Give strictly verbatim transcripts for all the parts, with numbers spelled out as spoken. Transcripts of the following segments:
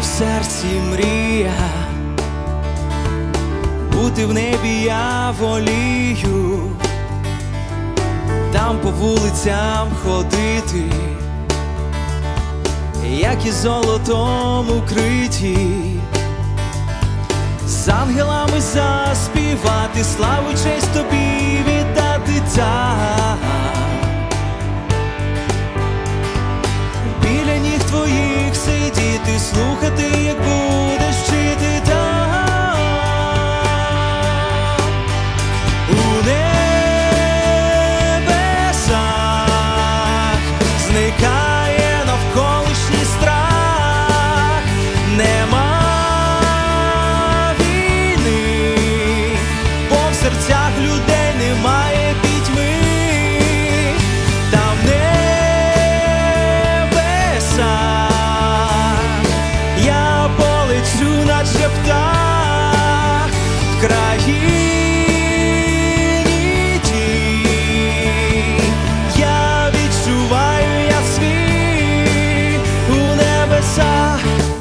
в серці мрія, бути в небі я волію, там по вулицям ходити, як і золотом укриті, з ангелами заспівати, славу й честь тобі віддати так. Біля ніг твоїх сидіти, слухати, як будеш вчити там. У небесах зникає навколишній страх, нема війни, бо в серцях людей немає пітьми. Там я полечу, наче птах, в країні тій. Я відчуваю, я свій у небесах.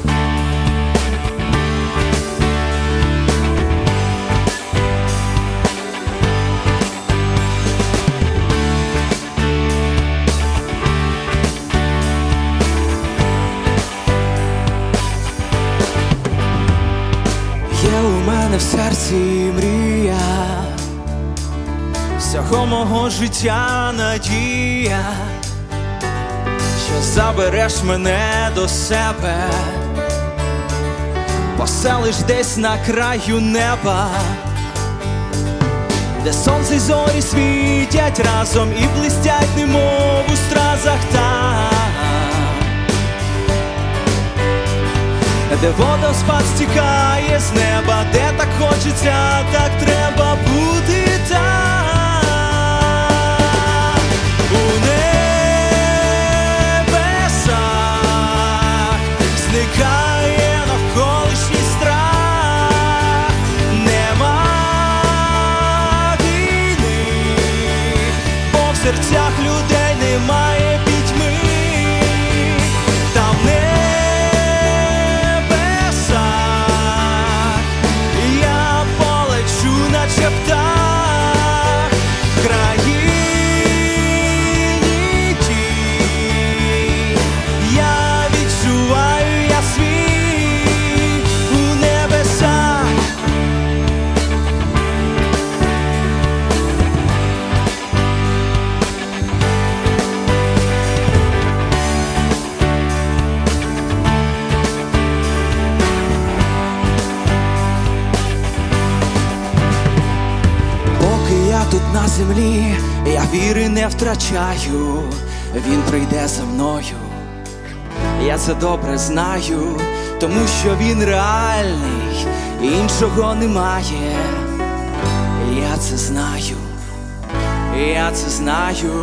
Є у мене в серці мрія, всього мого життя надія, що забереш мене до себе, поселиш десь на краю неба, де сонце й зорі світять разом і блистять, немов у стразах там, де водоспад стікає з неба, де так хочеться, так треба бути там. У небесах зникає навколишній страх, нема війни, бо в серцях людей немає пітьми. Там не наче птах, в країні тій. Я відчуваю, я свій у небесах. Я тут на землі, я віри не втрачаю, він прийде за мною, я це добре знаю, тому що він реальний, іншого немає. Я це знаю, я це знаю.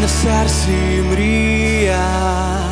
серці мрія.